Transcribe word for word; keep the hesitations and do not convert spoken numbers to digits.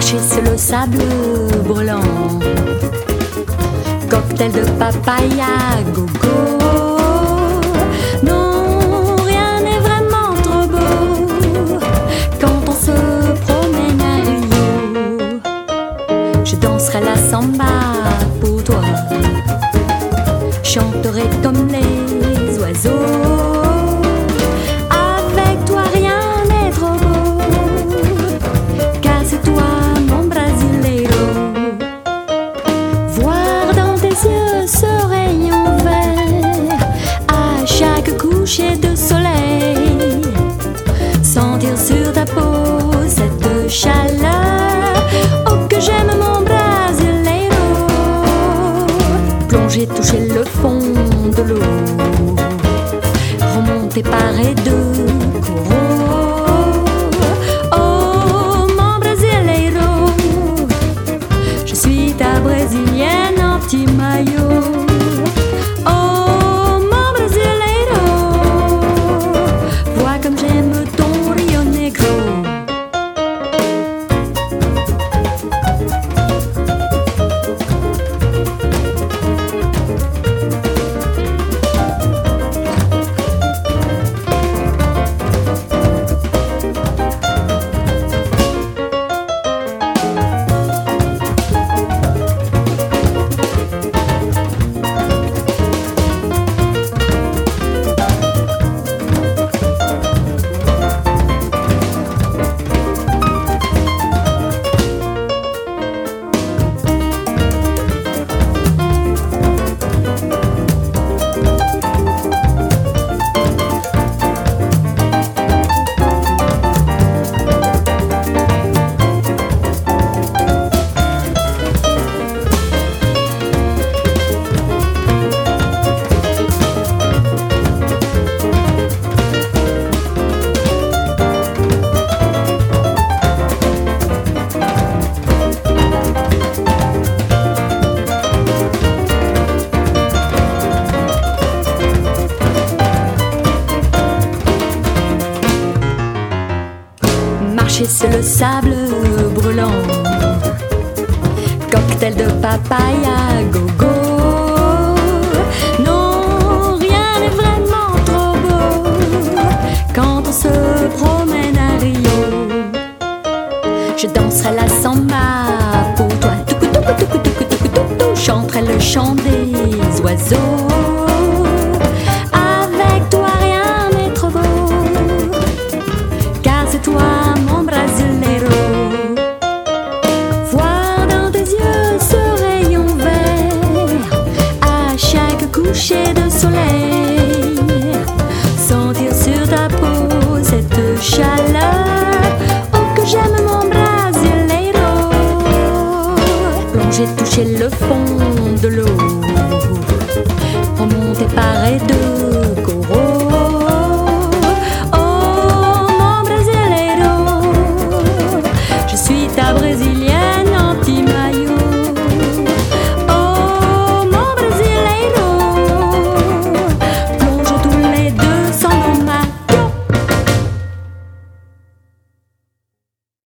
Marcher sur le sable brûlant, cocktail de papaya, go-go. Non, rien n'est vraiment trop beau quand on se promène à Rio. Je danserai la samba pour toi, chanterai comme les oiseaux. Avec toi rien n'est trop beau, car c'est toi mon brasileiro. Voir dans tes yeux ce rayon vert à chaque coucher de soleil, sentir sur ta peau cette chaleur. Oh que j'aime mon brasileiro, plonger, toucher le fond de l'eau, remonter par et deux coraux. Oh mon brasileiro, je suis ta brésilienne en petit maillot. Oh mon brasileiro, vois comme j'aime ton Rio Negro. Marcher sur le sable brûlant, cocktail de papaya, go-go. Non, rien n'est vraiment trop beau quand on se promène à Rio. Je danserai la samba